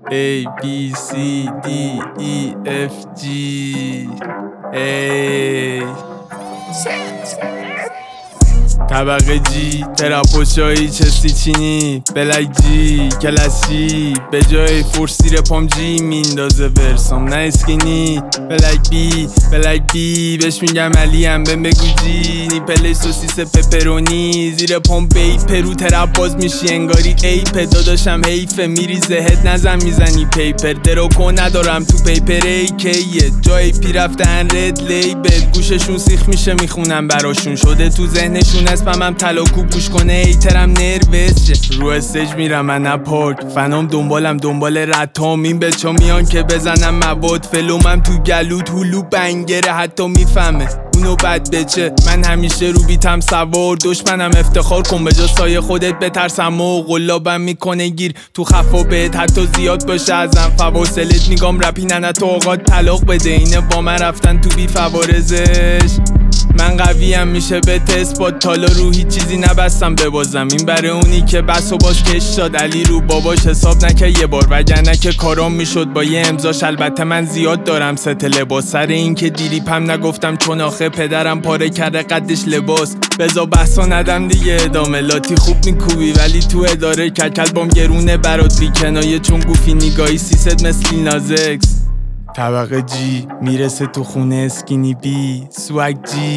A B C D E F G A طبقه جی تراپوشایی چستی چینی بلک جی کلاسی به جای فورسی رپام جی میندازه ورسام نه اسکینی بلک بی بهش میگم علی هم بهم بگو جی نیپل سوسیس پپرونی زیر پام پرو ترپ باز میشی انگاری ایپه داداشم حیفه میری زهد نزن میزنی پیپر دروکو ندارم تو پیپر ایکیه جای پی رفتن رد لیبل گوششون سیخ میشه میخونم براشون شده تو ذهنشون اسپمم طلا کوب گوش کنه ایترم نروس شه رو استیج میرم من اپارت فنام دنبال رتام این بچا میان که بزنم مواد فلومم تو گلوت هلو بنگره حتی میفهمه اونو بد بچه من همیشه رو بیتم سوار دشمنم افتخار کن به جا سایه خودت بترسم و قلابم میکنه گیر تو خفا بهت حتی زیاد باشه ازم فواصلت میگم رپی ننه تو آقات طلاق بده اینه با من رفتن تو بی فوارزش من قویم میشه به اثبات تالا رو هیچ چیزی نبستم ببازم این برای اونی که بس و باش کش داد علی رو باباش حساب نکه یه بار وگرنه که کارام میشد با یه امضاش البته من زیاد دارم ست لباس سر این که دیریپم نگفتم چون آخه پدرم پاره کرده قدش لباس بزا بحثا ندم دیگه ادامه لاتی خوب میکوبی ولی تو اداره کلکل بام گرونه برات بی کنایه چون گوفی نگاهی سیست مثل نازکس طبقه جی میرسه تو خونه اسکینی بی سوگ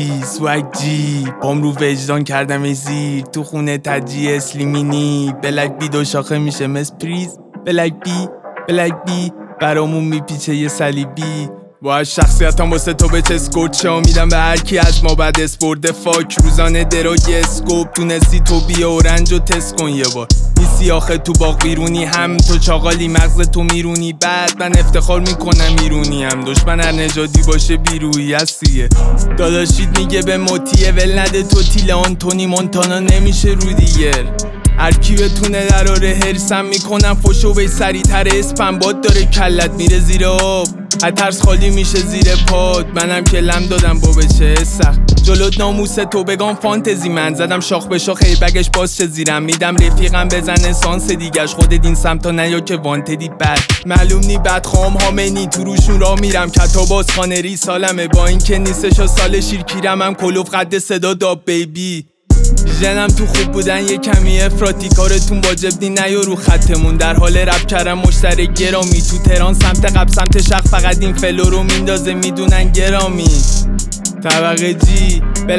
جی پام رو وجدان کردم ای زیر تو خونه تجی اسلیمینی بلک بی دو شاخه میشه مثل پریز بلک بی برامون میپیچه یه صلیبی با شخصیتم واسه تو به چسکورت شا میدم به هر کی از ما بعد اسپورد فاک روزانه دراگ اسکوپ تونستی تو بیا اورنج و تست کن یه بار نیستی آخه تو باغ بیرونی هم تو چاقالی مغز تو میرونی بعد من افتخار میکنم ایرونی هم دشمن هر نژادی باشه بیرویی هستیه داداشید میگه به موتیه ول نده تو تیل آنتونی مونتانا نمیشه رو دیگر هر کی بتونه دراره هرسم میکنم فوشو به سری تر اسپم باد داره کلت میره زیر آب ترس خالی میشه زیر پاد منم که لم دادم با بچه سخت جلوت ناموس تو بگم فانتزی من زدم شاخ به شاخ ای بگش باز چه زیرم میدم رفیقم بزنه سانس دیگش خودت این سمتا نیا که وانتدی بد معلوم نی بد خام هامنی تو روشون را میرم کتاباز خانه ری سالمه با این که نیستش سال شیرکیرم هم کلوف قد صدا داب بیبی ژنم تو خوب بودن یه کمی افراطی کارتون واجب دی نیا رو خطمون در حال رپ کردم مشترک گرامی تو تهران سمت قبل سمت شرق فقط این فلو رو میندازه میدونن گرامی طبقه جی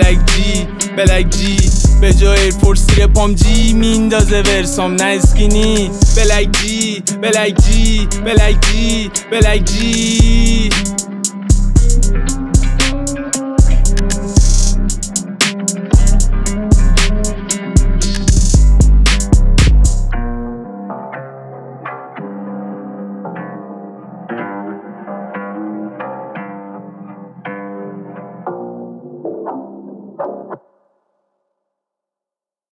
بلک جی به جای ایرفورسی رپام جی میندازه ورسام نه اسکینی بلک جی